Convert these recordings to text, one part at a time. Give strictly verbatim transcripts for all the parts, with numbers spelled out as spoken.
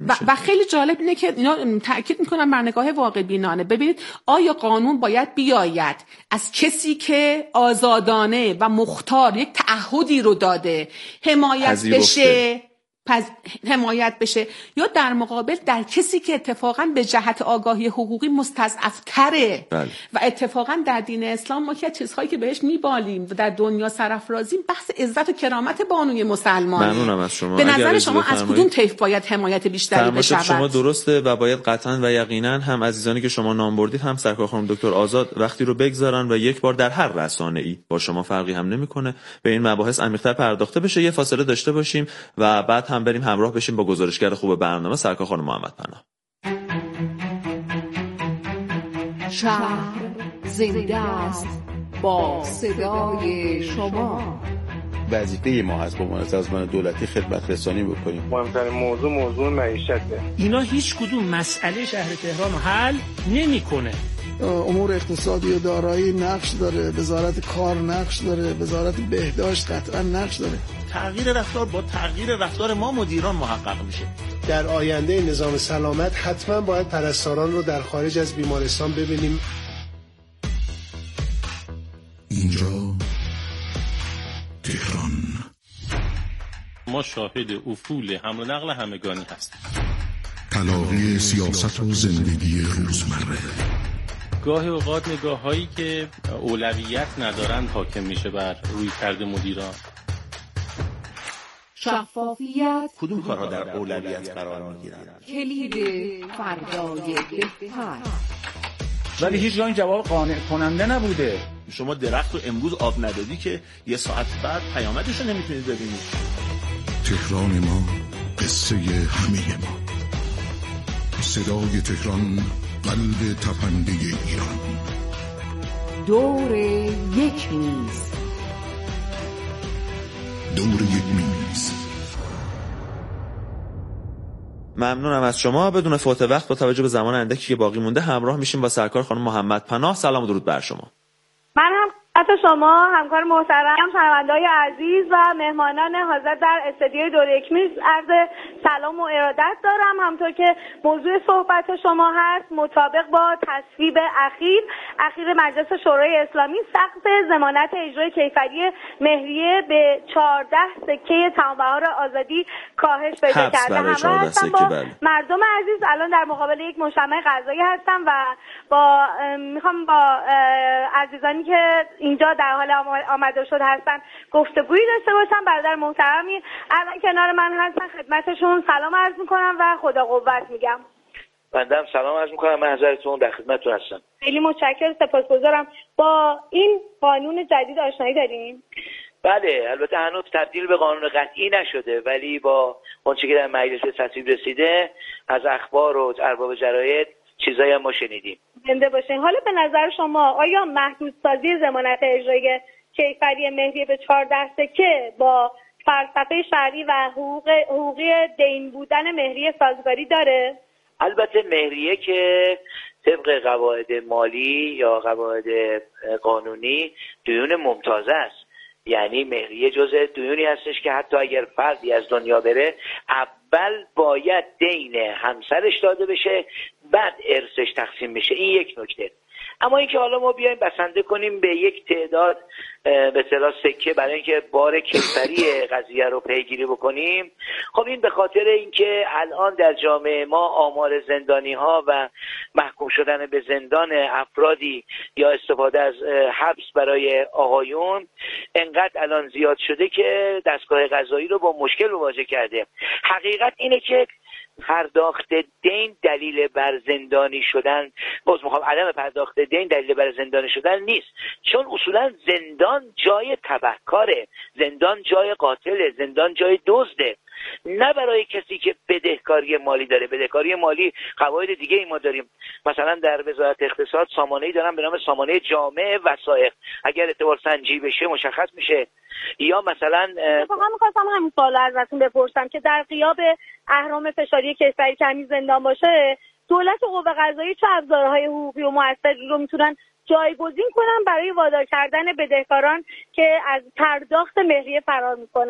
و, و خیلی جالب اینه که اینا تاکید میکنم بر نگاه واقع بینانه. ببینید آیا قانون باید بیاید از کسی که آزادانه و مختار یک تعهدی رو داده حمایت بشه پس حمایت بشه، یا در مقابل در کسی که اتفاقا به جهت آگاهی حقوقی مستضعف تره؟ بله. و اتفاقا در دین اسلام ما که چیزهایی که بهش میبالیم و در دنیا سرافرازیم بحث عزت و کرامت بانوی مسلمانه. ممنونم از شما. به نظر شما از کدوم طیف باید حمایت بیشتری بشه؟ شما درسته و باید قطعا و یقینا هم عزیزانی که شما نام بردید هم سرکار خانم دکتر آزاد وقتی رو بگذارن و یک بار در هر رسانه‌ای با شما فرقی هم نمیکنه به این مباحث عمیق‌تر پرداخته بشه. یه فاصله داشته باشیم و بعد هم بریم همراه بشیم با گزارشگر خوب برنامه سرکار خانم محمد پناه. شهر زنده است با صدای شما. وظیفه ما هست با منظم دولتی خدمت رسانی بکنیم. مهمترین موضوع موضوع معیشته. اینا هیچ کدوم مسئله شهر تهران رو حل نمی‌کنه. امور اقتصادی و دارایی نقش داره، وزارت کار نقش داره، وزارت بهداشت قطعا نقش داره. تغییر رفتار با تغییر رفتار ما مدیران محقق میشه. در آینده نظام سلامت حتما باید پرستاران رو در خارج از بیمارستان ببینیم. اینجا تهران. ما شاهد افول حمل و نقل همگانی هستیم. تلاقی سیاست و زندگی روزمره. گاهی اوقات نگاه هایی که اولویت ندارند حاکم میشه بر روی کرده مدیران. شفافیت. کدوم کارها در اولویت قرار میگیرن؟ کلید فردای بهتر. ولی هیچ جای جواب قانع کننده نبوده. شما درخت رو امروز آب ندادی که یه ساعت بعد پیامدش رو نمیتونید ببینید. تهران ما قصه همه ما. صدای تهران قلب تپنده ایران. دور یک میز. دور یک میز. ممنونم از شما. بدون فوت وقت با توجه به زمان اندکی که باقی مونده همراه میشیم با سرکار خانم محمد پناه. سلام و درود بر شما. من هم حتی شما همکار محترم، شنونده‌های عزیز و مهمانان حاضر در استودیوی دور یک میز عرض سلام و ارادت دارم. همونطور که موضوع صحبت شما هست مطابق با تصویب اخیر اخیر مجلس شورای اسلامی سقف ضمانت اجرای کیفری مهریه به چهارده سکه تمام‌بهار آزادی کاهش پیدا کرده. همراه هستم با مردم عزیز. الان در مقابل یک مجتمع غذایی هستم و با میخوام با عزیزانی که اینجا در حال آمده شد هستن گفتگویی داشته باشم. برادر محترمی الان کنار من هستن، خدمتشون سلام عرض میکنم و خدا قوت میگم. بنده هم سلام عرض میکنم، من حضرتون در خدمتتون هستم. خیلی متشکرم، سپاسگزارم. با این قانون جدید آشنایی داریم؟ بله، البته هنوز تبدیل به قانون قطعی نشده ولی با اونچه که در مجلس به تصویب رسیده از اخبار و ارباب جراید چیزایی هم ما شنیدیم. زنده باشین. حالا به نظر شما آیا محدودسازی ضمانت اجرایی کیفری مهریه به چهارده سکه با فلسفه شرعی و حقوق حقوقی دین بودن مهریه سازگاری داره؟ البته مهریه که طبق قواعد مالی یا قواعد قانونی دیون ممتازه است. یعنی مهریه جزء دیونی هستش که حتی اگر فردی از دنیا بره اول باید دین همسرش داده بشه بعد ارثش تقسیم بشه. این یک نکته. اما اینکه حالا ما بیایم بسنده کنیم به یک تعداد به اصطلاح سکه برای اینکه بار کیفری قضیه رو پیگیری بکنیم، خب این به خاطر اینکه الان در جامعه ما آمار زندانی ها و محکوم شدن به زندان افرادی یا استفاده از حبس برای آقایون انقدر الان زیاد شده که دستگاه قضایی رو با مشکل مواجه کرده. حقیقت اینه که پرداخت دین دلیل بر زندانی شدن، باز میخوام عدم پرداخت دین دلیل بر زندانی شدن نیست، چون اصولا زندان جای تبهکاره، زندان جای قاتله، زندان جای دزده، نه برای کسی که بدهکاری مالی داره. بدهکاری مالی قواعد دیگه ای ما داریم، مثلا در وزارت اقتصاد سامانه‌ای دارن به نام سامانه جامع وثائق، اگر اعتبار سنجی بشه مشخص میشه. یا مثلا واقعا می‌خواستم همین سوال ازتون بپرسم که در غیاب اهرام فشاری کیفری کمی زندان باشه، دولت و قوه قضاییه چه ابزارهای حقوقی و موثری رو میتونن جایگزین کنن برای وادار کردن بدهکاران که از پرداخت مهریه فرار میکنن؟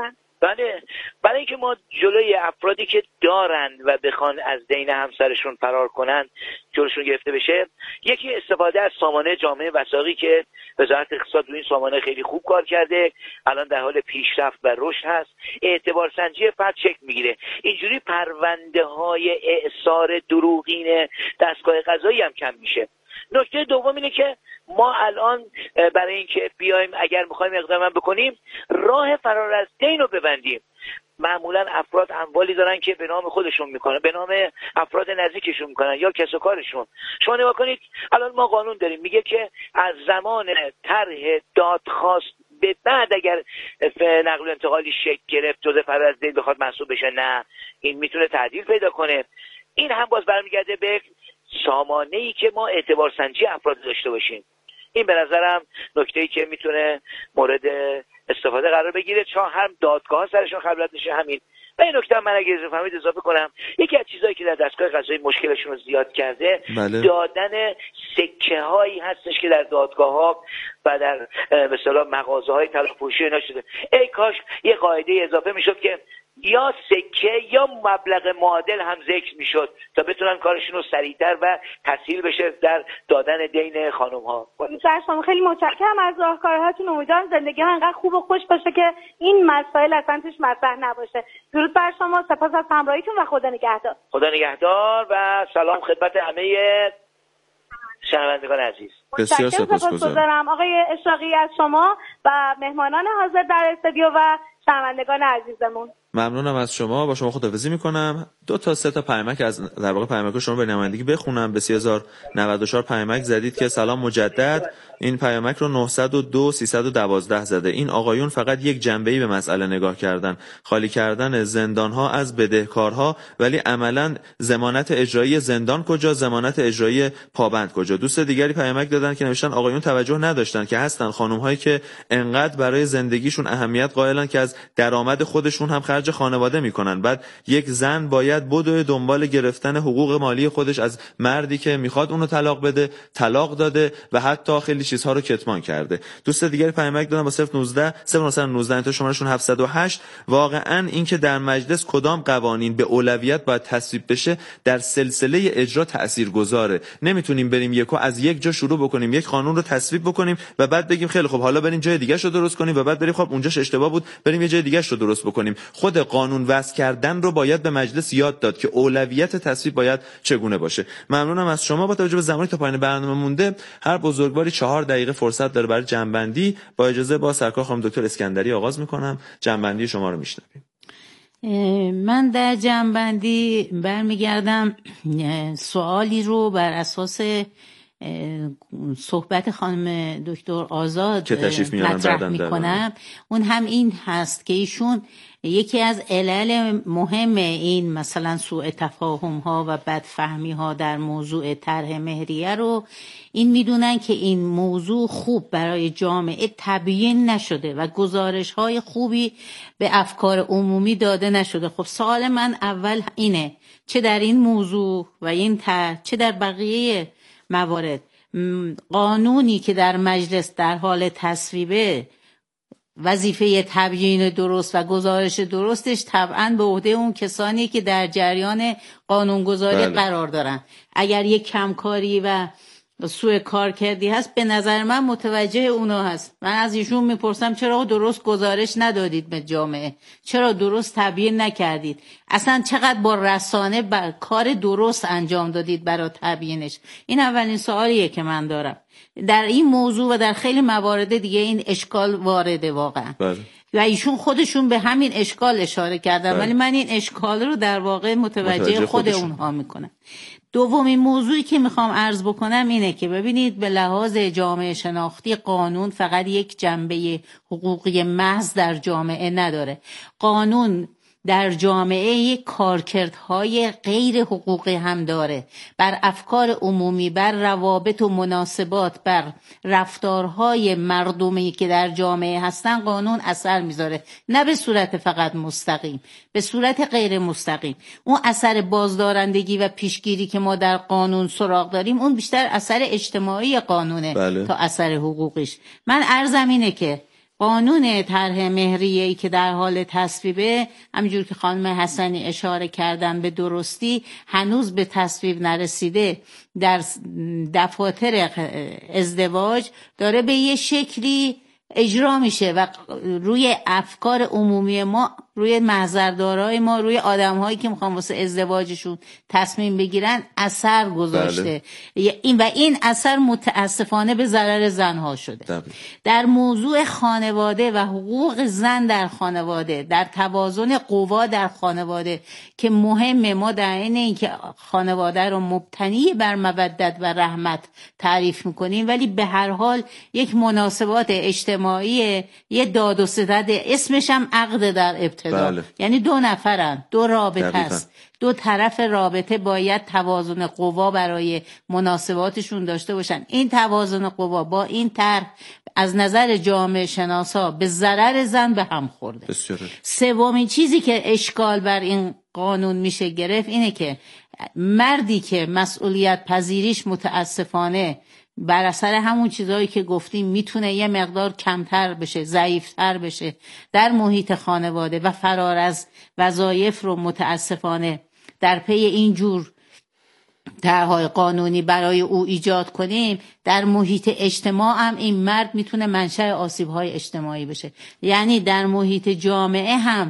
بله، برای اینکه ما جلوی افرادی که دارند و بخوان از دین همسرشون فرار کنند جلوشون گرفته بشه، یکی استفاده از سامانه جامعه وثائقی که وزارت اقتصاد روی این سامانه خیلی خوب کار کرده، الان در حال پیشرفت و رشد هست، اعتبار سنجی فرد شکل میگیره. اینجوری پرونده های اعصار دروغین دستگاه قضایی هم کم میشه. نکته دوم اینه که ما الان برای اینکه بیایم اگر میخوایم اقدام بکنیم راه فرار از دین رو ببندیم. معمولا افراد اموالی دارن که به نام خودشون میکنن، به نام افراد نزدیکشون میکنن یا کسب و کارشون. شما نگاه کنید الان ما قانون داریم میگه که از زمان طرح دادخواست به بعد اگر نقل و انتقالی شکل گرفت جزء فرار از دین بخواد محسوب بشه، نه، این میتونه تعدیل پیدا کنه. این هم باز برمیگرده به سامانه‌ای که ما اعتبار سنجی افراد داشته باشیم. این به نظرم نکته‌ای که میتونه مورد استفاده قرار بگیره، چون هم دادگاه سرشون خبرت میشه همین. و این نکته من اگه اجازه فهمید اضافه کنم، یکی از چیزایی که در دستگاه قضایی مشکلشون رو زیاد کرده بله. دادن سکه هایی هستش که در دادگاه ها و در مثلا مغازه های طلافروشی اینا شده. ای کاش یه قاعده اضافه میشد که یا سکه یا مبلغ معادل هم ذکر میشد تا بتونن کارشون رو سریعتر و تسهیل بشه در دادن دین خانم ها. شما خیلی متشکرم از راهکارهاتون. امیدوارم زندگی ها انقدر خوب و خوش باشه که این مسائل اصلا توش مطرح نباشه. درود بر شما، سپاس از همراهیتون و خدا نگهدار. خدا نگهدار و سلام خدمت همه شنوندگان عزیز. بسیار سپاسگزارم آقای اشراقی از شما و مهمانان حاضر در استودیو و شنوندگان عزیزمون. ممنونم از شما. با شما خداحافظی میکنم. دو تا سه تا پیامک از در واقع پیامک شما به نمایندگی بخونم. به سه هزار و نود و چهار پیامک زدید که سلام مجدد. این پیامک رو نهصد و دو سیصد و دوازده زده. این آقایون فقط یک جنبه‌ای به مسئله نگاه کردن، خالی کردن زندان‌ها از بدهکارها، ولی عملاً ضمانت اجرایی زندان کجا، ضمانت اجرایی پابند کجا. دوست دیگری پیامک دادن که نوشتن آقایون توجه نداشتن که هستن خانم‌هایی که انقدر برای زندگیشون اهمیت قائلن که از درآمد خودشون هم خرج خانواده میکنن. بعد یک زن باید بدوه دنبال گرفتن حقوق مالی خودش از مردی که میخواد اونو طلاق بده، طلاق داده و حتی خیلی چیزها رو کتمان کرده. دوست دیگری پیامک دادن با صفر نوزده صفر نوزده تا شمارهشون هفتصد و هشت. واقعا این که در مجلس کدام قوانین به اولویت باید تصویب بشه در سلسله اجرا تاثیرگذاره. نمیتونیم بریم یکو از یک جا شروع بکنیم، یک قانون رو تصویب بکنیم و بعد بگیم خیلی خب حالا بریم جای دیگه شو درست کنیم و بعد بریم خب اونجاش اشتباه بود بریم یه جای دیگه شو درست بکنیم. خود قانون وضع کردن رو باید به مجلس یاد داد که اولویت تصویب باید چگونه باشه. ممنونم از شما. با توجه به زمانی تا پایان برنامه مونده، هر بزرگواری چهار دقیقه فرصت داره برای جنبندی. با اجازه با سرکار خانم دکتر اسکندری آغاز میکنم. جنبندی شما رو میشنویم. من در جنبندی برمیگردم سوالی رو بر اساس صحبت خانم دکتر آزاد مطرح میکنم. اون هم این هست که ایشون یکی از علل مهم این مثلا سوء تفاهم ها و بدفهمی ها در موضوع طرح مهریه رو این میدونن که این موضوع خوب برای جامعه تبیین نشده و گزارش های خوبی به افکار عمومی داده نشده. خب سوال من اول اینه، چه در این موضوع و این طرح چه در بقیه موارد قانونی که در مجلس در حال تصویبه وظیفه تبیین درست و گزارش درستش طبعاً به عهده اون کسانی که در جریان قانونگذاری بله. قرار دارن. اگر یک کمکاری و سوء کارکردی هست به نظر من متوجه اونا هست. من از ایشون میپرسم چرا درست گزارش ندادید به جامعه، چرا درست تبیین نکردید، اصلا چقدر با رسانه با کار درست انجام دادید برای تبیینش. این اولین سوالیه که من دارم. در این موضوع و در خیلی موارد دیگه این اشکال وارده واقعا بله. و ایشون خودشون به همین اشکال اشاره کردن بله. ولی من این اشکال رو در واقع متوجه, متوجه خود خودشون. اونها میکنم. دومین موضوعی که میخوام عرض بکنم اینه که ببینید به لحاظ جامعه شناختی قانون فقط یک جنبه حقوقی محض در جامعه نداره. قانون در جامعه یک کارکردهای غیر حقوقی هم داره، بر افکار عمومی، بر روابط و مناسبات، بر رفتارهای مردمی که در جامعه هستن قانون اثر میذاره، نه به صورت فقط مستقیم، به صورت غیر مستقیم. اون اثر بازدارندگی و پیشگیری که ما در قانون سراغ داریم اون بیشتر اثر اجتماعی قانونه بله. تا اثر حقوقیش. من عرضم اینه که قانون طرح مهریه‌ای که در حال تصویبه، همینجور که خانم حسنی اشاره کردن به درستی، هنوز به تصویب نرسیده، در دفاتر ازدواج داره به یه شکلی اجرا میشه و روی افکار عمومی ما، روی محضردارای ما، روی آدم‌هایی که میخوان واسه ازدواجشون تصمیم بگیرن اثر گذاشته. بله. این و این اثر متاسفانه به ضرر زنها شده. بله. در موضوع خانواده و حقوق زن در خانواده، در توازن قوا در خانواده که مهمه، ما در این اینکه خانواده رو مبتنی بر مودت و رحمت تعریف میکنیم، ولی به هر حال یک مناسبات اجتماعی، یه داد و ستد، اسمش هم عقد در ابتدا. بله. یعنی دو نفرن، دو رابطه است، دو طرف رابطه باید توازن قوا برای مناسباتشون داشته باشن. این توازن قوا با این طرح از نظر جامعه شناسا به ضرر زن به هم خورده. سومین چیزی که اشکال بر این قانون میشه گرفت اینه که مردی که مسئولیت پذیریش متاسفانه بر اثر همون چیزایی که گفتیم میتونه یه مقدار کمتر بشه، ضعیفتر بشه در محیط خانواده و فرار از وظایف رو متاسفانه در پی این جور طرح‌های قانونی برای او ایجاد کنیم، در محیط اجتماع هم این مرد میتونه منشأ آسیب‌های اجتماعی بشه. یعنی در محیط جامعه هم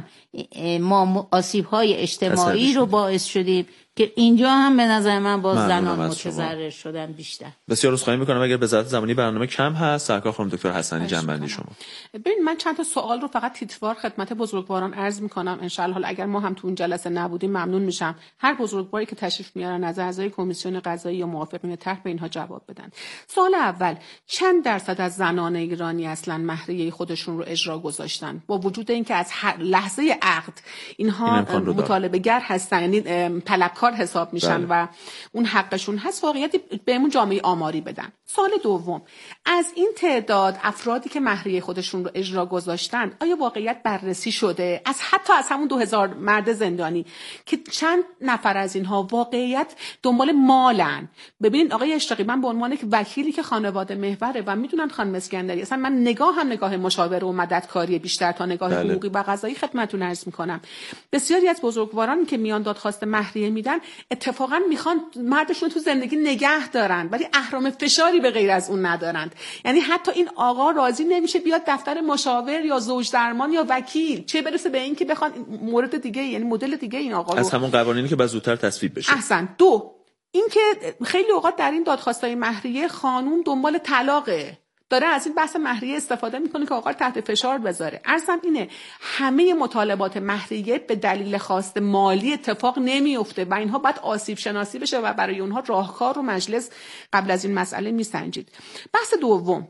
ما آسیب‌های اجتماعی رو باعث شدیم که اینجا هم به نظر من باز زنان متضرر شدن بیشتر. بسیار عذرخواهی میکنم اگر به ذات زمانی برنامه کم هست. سرکار خانم دکتر حسنی، جنبندی شما. ببین من چند تا سوال رو فقط تیتروار خدمت بزرگواران عرض میکنم. ان شاء الله اگر ما هم تو اون جلسه نبودیم ممنون میشم هر بزرگواری که تشریف میارن از اعضای کمیسیون قضایی یا موافقین طرح به اینها جواب بدن. سوال اول، چند درصد از زنان ایرانی اصلا مهریه خودشون رو اجرا گذاشتن با وجود اینکه از لحظه عقد اینها مطالبه گر هستن، یعنی طلبکار حساب میشن بله. و اون حقشون هست، واقعیت بهمون جامعه آماری بدن. سوال دوم، از این تعداد افرادی که مهریه خودشون رو اجرا گذاشتن آیا واقعیت بررسی شده از حتی از همون دو هزار مرد زندانی که چند نفر از اینها واقعیت دنبال مالن؟ ببینید آقای اشراقی، من به عنوان که وکیلی که خانواده محوره و میدونن خانم اسکندری، اصلا من نگاه هم نگاه مشاوره و مددکاری بیشتر تا نگاه بله. حقوقی و قضایی خدمتتون عرض میکنم. بسیاری از بزرگواران که میان دادخواست مهریه میدن اتفاقا میخوان مردشون تو زندگی نگه دارن ولی اهرام فشاری به غیر از اون ندارند. یعنی حتی این آقا راضی نمیشه بیاد دفتر مشاور یا زوج درمان یا وکیل، چه برسه به این که بخوان مورد دیگه، یعنی مدل دیگه این آقا رو از همون قوانینی که بعد زودتر تصویب بشه. احسن. دو، این که خیلی اوقات در این دادخواستای مهریه خانوم دنبال طلاقه، داره از این بحث مهریه استفاده میکنه که آقا تحت فشار بذاره. عرضم اینه همه مطالبات مهریه به دلیل خواست مالی اتفاق نمیفته و اینها باید آسیب شناسی بشه و برای اونها راهکار و مجلس قبل از این مسئله میسنجید. بحث دوم،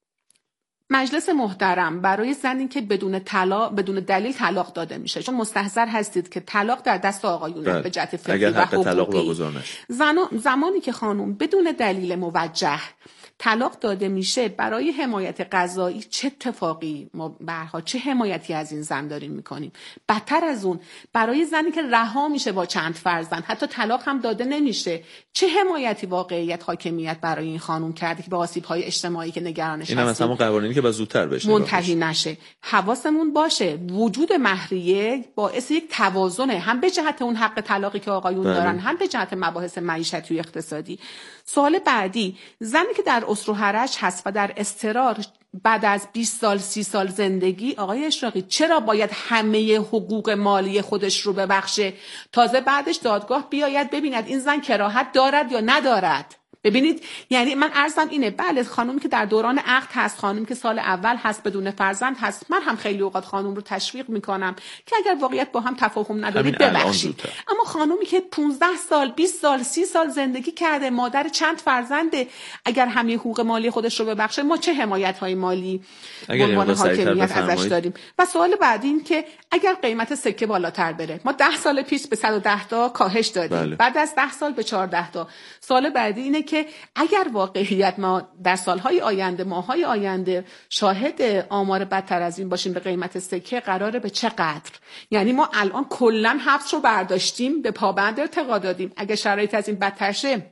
مجلس محترم برای زنی که بدون طلاق بدون دلیل طلاق داده میشه، چون مستحضر هستید که طلاق در دست آقایونه به جهت فقهی و حقوقی. زمانی که خانم بدون دلیل موجه طلاق داده میشه، برای حمایت قضایی چه اتفاقی ما برها چه حمایتی از این زن داریم میکنیم؟ بدتر از اون برای زنی که رها میشه با چند فرزند، حتی طلاق هم داده نمیشه، چه حمایتی واقعیت حاکمیت برای این خانم کرده که به آسیب‌های اجتماعی که نگرانش هستیم این هم همون قوانینی که با زودتر بشه منتهی نشه. حواسمون باشه وجود مهریه باعث یک توازنه، هم به جهت اون حق طلاقی که آقایون بله. دارن، هم به جهت مباحث معیشتی و اقتصادی. سوال بعدی، زنی که در اسر و حرج هست و در اضطرار بعد از بیست سال سی سال زندگی، آقای اشراقی چرا باید همه حقوق مالی خودش رو ببخشه؟ تازه بعدش دادگاه بیاید ببیند این زن کراهت دارد یا ندارد. ببینید، یعنی من عرضم اینه، بله خانومی که در دوران عقد هست، خانومی که سال اول هست بدون فرزند هست، من هم خیلی اوقات خانوم رو تشویق میکنم که اگر واقعیت با هم تفاهم ندارید ببخشید. اما خانومی که پانزده سال بیست سال سی سال زندگی کرده، مادر چند فرزنده، اگر همه حقوق مالی خودش رو ببخشه، ما چه حمایت های مالی به عنوان حاکمیت ازش داریم؟ و سوال بعدی این که اگر قیمت سکه بالاتر بره، ما ده سال پیش به صد و ده تا کاهش دادیم، بله. بعد از ده سال به چهارده تا. سوال بعدی اینه که اگر واقعیت ما در سالهای آینده، ماهای آینده شاهد آمار بدتر از این باشیم به قیمت سکه، قراره به چه قدر؟ یعنی ما الان کلا حبس رو برداشتیم، به پابند ارتقا دادیم، اگر شرایط از این بدتر شه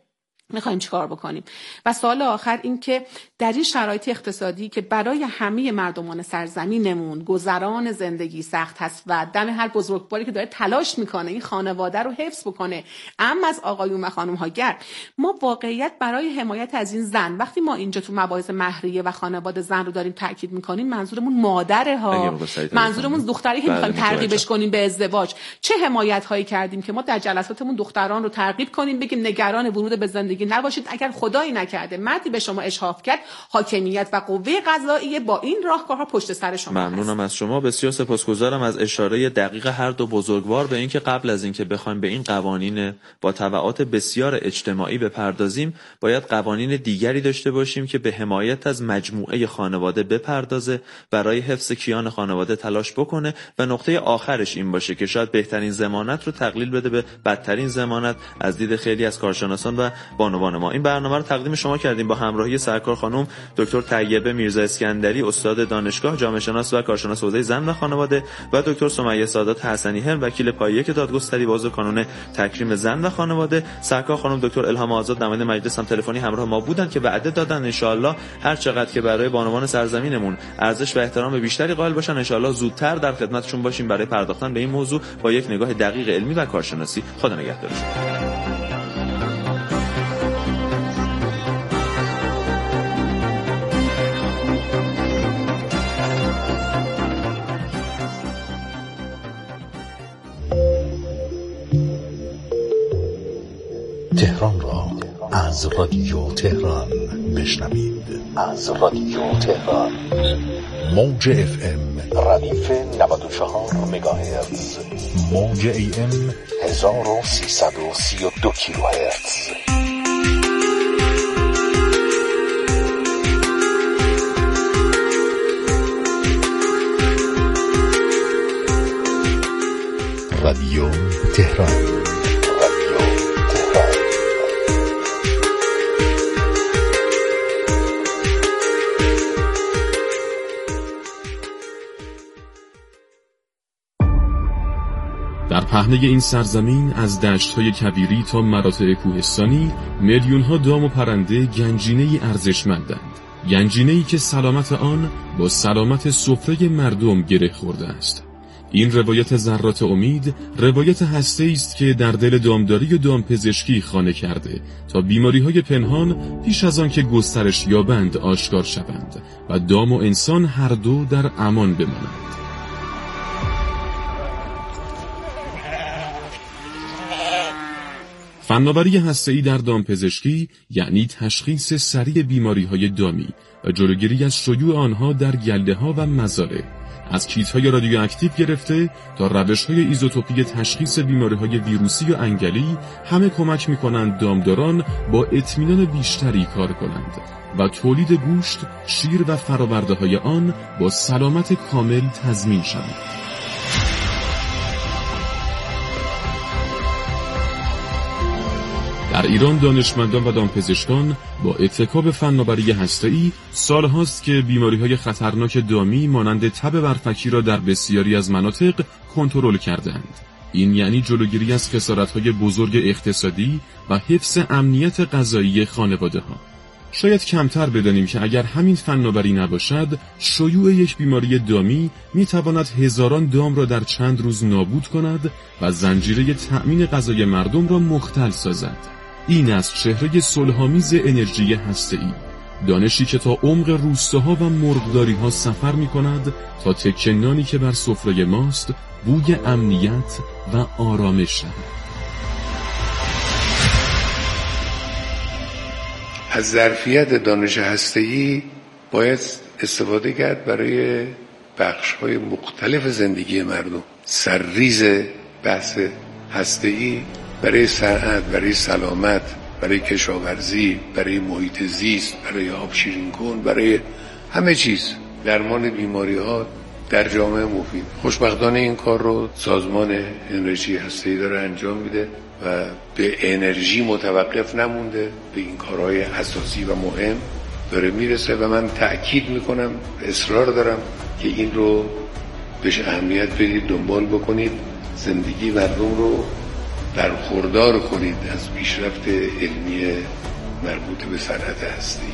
میخوایم چیکار بکنیم. و سوال آخر این که در این شرایط اقتصادی که برای همه مردمان سرزمینمون گذران زندگی سخت هست و دم هر بزرگواری که داره تلاش میکنه این خانواده رو حفظ بکنه، اما از آقایون و خانم ها گرد، ما واقعیت برای حمایت از این زن وقتی ما اینجا تو مباحث مهریه و خانواده زن رو داریم تاکید میکنیم، منظورمون مادره ها، منظورمون دختری که میخوایم ترغیبش کنیم به ازدواج. چه حمایت هایی کردیم که ما در جلساتمون دختران رو ترغیب کنیم بگیم نگران ورود به زندگی نباشید، اگر خدایی نکرده مردی به شما اشراف کرد، حاکمیت و قوه قضاییه با این راهکارها پشت سر شما. ممنونم از شما، بسیار سپاسگزارم از اشاره دقیق هر دو بزرگوار به اینکه قبل از اینکه بخوایم به این قوانین با تبعات بسیار اجتماعی بپردازیم، باید قوانین دیگری داشته باشیم که به حمایت از مجموعه خانواده بپردازه، برای حفظ کیان خانواده تلاش بکنه و نقطه آخرش این باشه که شاید بهترین ضمانت رو تقلیل بده به بدترین ضمانت از دید خیلی از کارشناسان و بانوان ما. این برنامه رو تقدیم شما کردیم با همراهی سرکار خانم دکتر طیبه میرزا اسکندری، استاد دانشگاه، جامعه شناس و کارشناس حوزه زن و خانواده، و دکتر سمیه سادات حسنی هرم، وکیل پایه که دادگستری با عضو کانون تکریم زن و خانواده. سرکار خانم دکتر الهام آزاد نماینده مجلس هم تلفنی همراه ما بودن که وعده دادن ان شاءالله هر چقدر که برای بانوان سرزمینمون ارزش و احترام بیشتری قائل باشن، ان شاءالله زودتر در خدمتشون باشیم برای پرداختن به این موضوع با یک نگاه دقیق علمی و کارشناسی. خدا نگهدارتون. تهران را از رادیو تهران بشنوید. از رادیو تهران موج اف ام ردیف نود و چهار مگاهرتز، موج ای ام هزار و سیصد و سی و دو کیلوهرتز. رادیو تهران. در پهنه این سرزمین از دشت‌های کبیری تا مراتع کوهستانی میلیون‌ها دام و پرنده گنجینه‌ای ارزشمندند، گنجینه‌ای که سلامت آن با سلامت سفره مردم گره خورده است. این روایت ذرات امید روایت هسته‌ای است که در دل دامداری و دامپزشکی خانه کرده تا بیماری‌های پنهان پیش از آن که گسترش یابند آشکار شوند و دام و انسان هر دو در امان بمانند. فناوری هسته‌ای در دامپزشکی یعنی تشخیص سریع بیماری‌های دامی و جلوگیری از شیوع آنها در گله‌ها و مزارع. از کیت‌های رادیواکتیو گرفته تا روش‌های ایزوتوپی تشخیص بیماری‌های ویروسی و انگلی، همه کمک می‌کنند دامداران با اطمینان بیشتری کار کنند و تولید گوشت، شیر و فرآورده‌های آن با سلامت کامل تضمین شود. در ایران دانشمندان و دامپزشکان با اتکا به فناوری هسته‌ای سالهاست که بیماری‌های خطرناک دامی مانند تب برفکی را در بسیاری از مناطق کنترل کردند. این یعنی جلوگیری از خسارت‌های بزرگ اقتصادی و حفظ امنیت غذایی خانواده‌ها. شاید کمتر بدانیم که اگر همین فناوری نباشد، شیوع یک بیماری دامی می‌تواند هزاران دام را در چند روز نابود کند و زنجیره تأمین غذای مردم را مختل سازد. این از چهره صلح‌آمیز انرژی هسته‌ای، دانشی که تا عمق روستاها و مرغداری‌ها سفر می‌کند تا تکه نانی که بر سفره ماست بوی امنیت و آرامش شود. از ظرفیت دانش هسته‌ای باید استفاده کرد برای بخش‌های مختلف زندگی مردم. سرریز بحث هسته‌ای برای صنعت، برای سلامت، برای کشاورزی، برای محیط زیست، برای آب شیرین کن، برای همه چیز، درمان بیماری‌ها در جامعه مفید. خوشبختانه این کار رو سازمان انرژی هسته‌ای داره انجام میده و به انرژی متوقف نمونده، به این کارهای اساسی و مهم داره میرسه و من تأکید میکنم، اصرار دارم که این رو بهش اهمیت بدید، دنبال بکنید، زندگی مردم رو برخوردار کنید از پیشرفت علمی مربوط به صنعت هستی.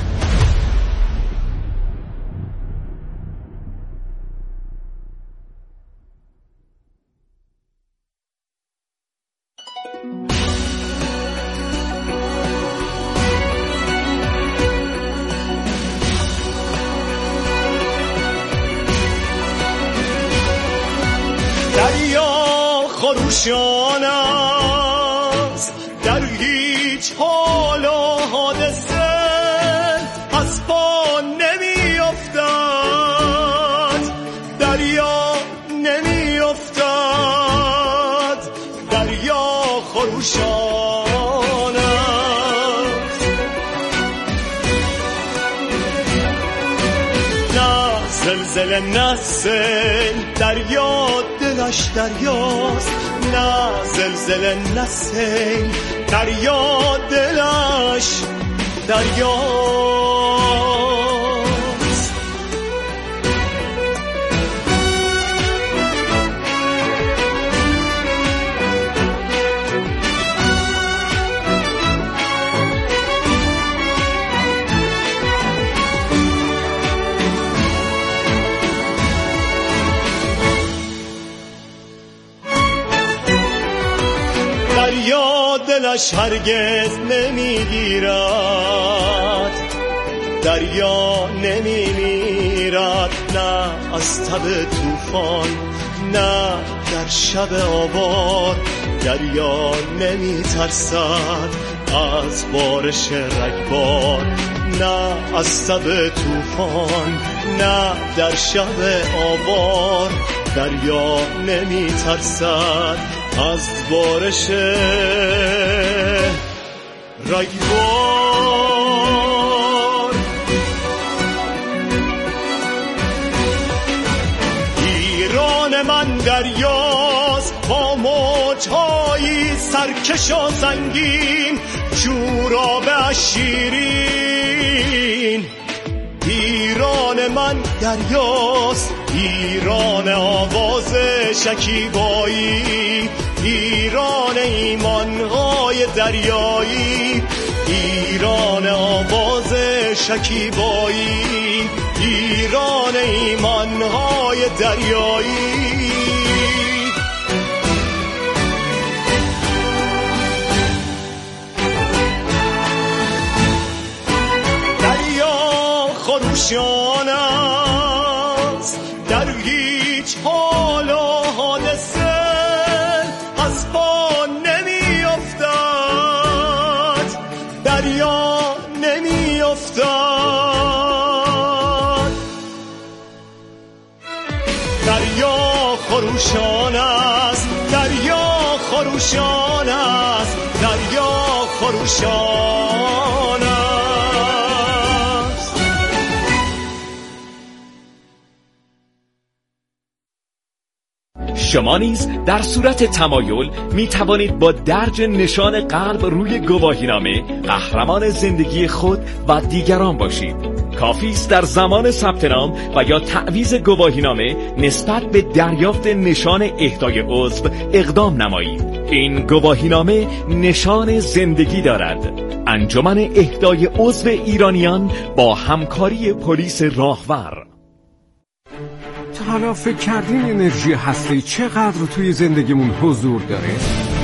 خروشان است در هیچ حال و حادثه از پا نمی افتد، دریا نمی افتد، دریا خروشان است. نه زلزله نه سیل، دریا دلش دریاست، نه زلزله نه سیل، دریا دلش دریاست. دریا دلش هرگز نمیگیرد، دریا نمیمیرد، نه از تب طوفان، نه در شب آوار. دریا نمیترسد از بارش رگبار، نه از تب طوفان، نه در شب آوار. دریا نمیترسد از بارش رگبار. ایران من دریاست با موج‌های سرکش و سنگین، جورابه شیرین. ایران من دریاست، ایران آواز شکیبایی، ایران ایمانهای دریایی، ایران آواز شکیبایی، ایران ایمانهای دریایی. دریا خروشان است در هیچ حال و حادثه از پا نمی افتد، دریا نمی افتد، دریا خروشان است، دریا خروشان است، دریا خروشان است. شما نیز در صورت تمایل می توانید با درج نشان قلب روی گواهینامه قهرمان زندگی خود و دیگران باشید. کافی است در زمان ثبت نام و یا تعویض گواهینامه نسبت به دریافت نشان اهدای عضو اقدام نمایید. این گواهینامه نشان زندگی دارد. انجمن اهدای عضو ایرانیان با همکاری پلیس راهور. تا حالا فکر کردین انرژی هسته‌ای چقدر توی زندگیمون حضور داره؟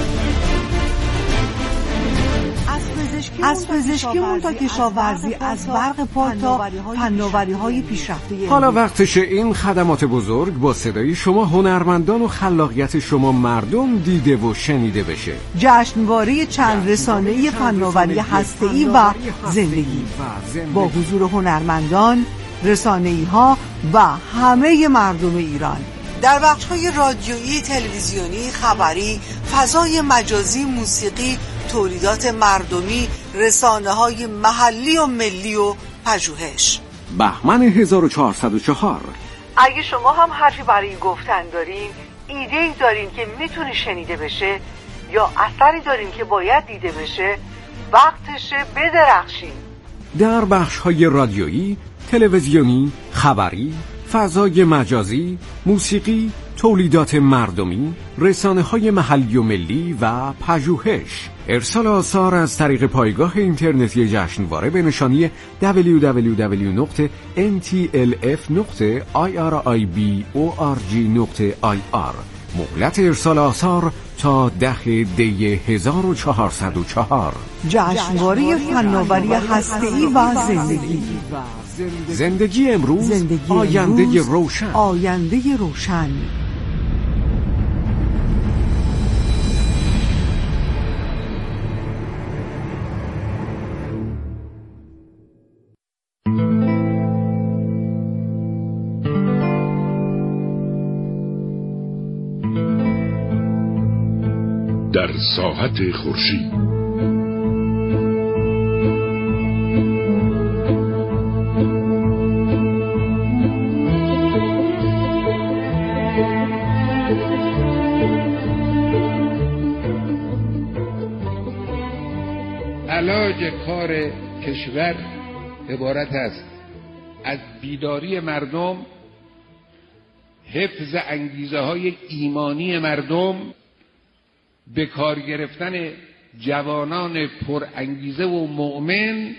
از پزشکیمون تا کشاورزی، از برق پاک تا فناوری‌های پیشرفته. حالا وقتشه این خدمات بزرگ با صدای شما هنرمندان و خلاقیت شما مردم دیده و شنیده بشه. جشنواره چند رسانه‌ای فناوری هسته‌ای و زندگی با حضور هنرمندان، رسانه‌ای‌ها و همه مردم ایران در بخش‌های رادیویی، تلویزیونی، خبری، فضای مجازی، موسیقی، تولیدات مردمی، رسانه‌های محلی و ملی و پژوهش. بهمن هزار و چهارصد و چهار. اگه شما هم حرفی برای گفتن دارین، ایده‌ای دارین که میتونه شنیده بشه یا اثری دارین که باید دیده بشه، وقتشه بدرخشین. در بخش‌های رادیویی، تلویزیونی، خبری، فضای مجازی، موسیقی، تولیدات مردمی، رسانه‌های محلی و ملی و پژوهش. ارسال آثار از طریق پایگاه اینترنتی جشنواره به نشانی دبلیو دبلیو دبلیو دات ان تی ال اف دات آی آر آی بی او آر جی دات آی آر. مهلت ارسال آثار تا ده دی هزار و چهارصد و چهار. جشنواره فناوری هسته‌ای و زندگی. زندگی امروز، زندگی آینده امروز، روشن. آینده روشن. در ساحت خورشید علاج کار کشور عبارت است از بیداری مردم، حفظ انگیزه های ایمانی مردم، به کار گرفتن جوانان پر انگیزه و مؤمن،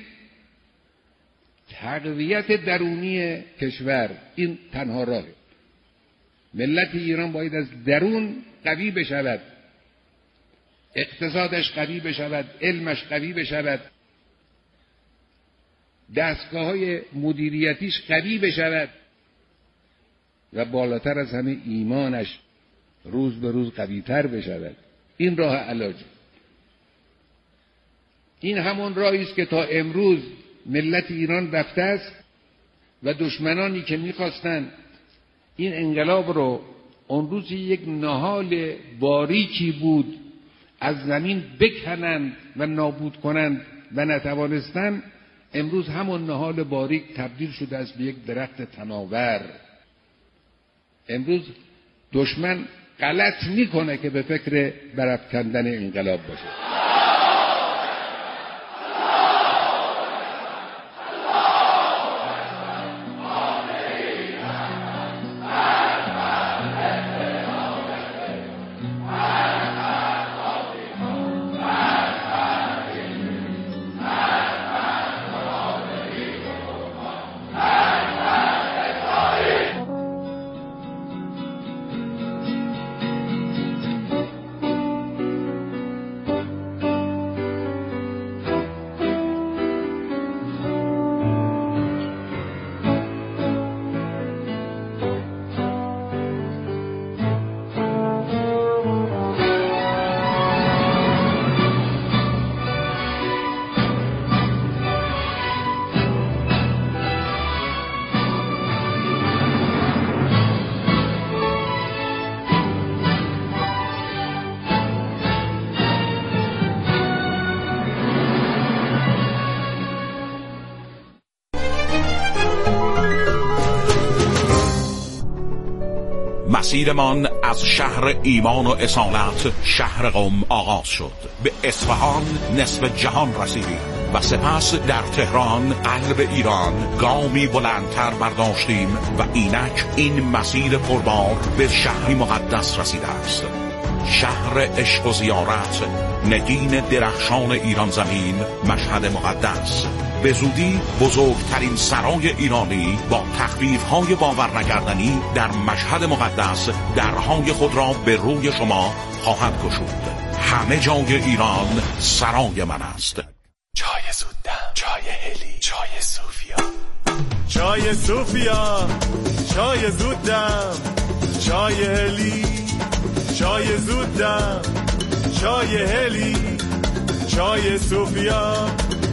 تقویت درونی کشور. این تنها راه. ملت ایران باید از درون قوی بشود، اقتصادش قوی بشود، علمش قوی بشود، دستگاه‌های مدیریتیش قوی بشود و بالاتر از همه ایمانش روز به روز قوی‌تر بشود. این راه علاج. این همون راهی است که تا امروز ملت ایران رفته است و دشمنانی که می‌خواستند این انقلاب رو اون روز یک نهال باریکی بود از زمین بکنند و نابود کنند و نتوانستند، امروز همون نهال باریک تبدیل شده است به یک درخت تناور. امروز دشمن غلط میکنه که به فکر برافکندن انقلاب باشه. مسیرمان از شهر ایمان و اصالت، شهر قم آغاز شد. به اصفهان نصف جهان رسیدیم و سپس در تهران قلب ایران گامی بلندتر برداشتیم و اینک این مسیر پربار به شهری مقدس رسیده است. شهر عشق و زیارت، نگین درخشان ایران زمین، مشهد مقدس. به زودی بزرگترین سرای ایرانی با تخفیف‌های باور نکردنی در مشهد مقدس درهای خود را به روی شما خواهد گشود. همه جای ایران سرای من است. چای زودم، چای هلی، چای صوفیا، چای صوفیا، چای زودم، چای هلی، چای زودم، چای هلی، چای صوفیا،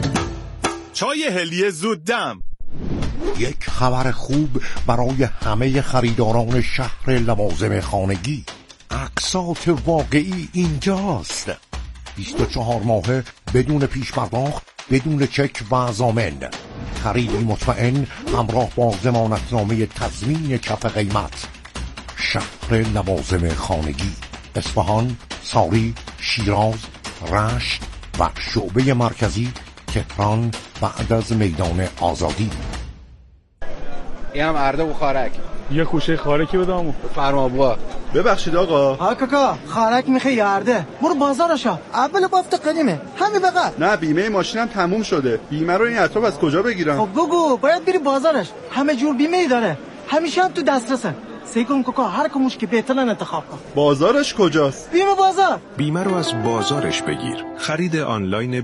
چای هلی زودم. یک خبر خوب برای همه خریداران شهر لوازم خانگی. اقساط واقعی اینجاست. بیست و چهار ماهه بدون پیش پرداخت، بدون چک و ضامن. خریدی مطمئن همراه با ضمانتنامه تضمین کف قیمت. شهر لوازم خانگی، اصفهان، ساری، شیراز، رشت و شعبه مرکزی تهران بعد از میدان آزادی. اینم ارده و خارک. یه خوشه خارکی بدامو. فرما بوا. ببخشید آقا. ها کاکا خارک میخه یارده. برو بازارشا. اول بافت قدیمه. همین بقى. نه بیمه ماشینم تموم شده. بیمه رو این اطراف از کجا بگیرم؟ خب بگو باید بری بازارش. همه جور بیمه ای داره. همیشه هم تو دسترسه. سیکون کوکا هر کموش که بهترن انتخاب کن. بازارش کجاست؟ بیمه بازار. بیمه رو از بازارش بگیر. خرید آنلاین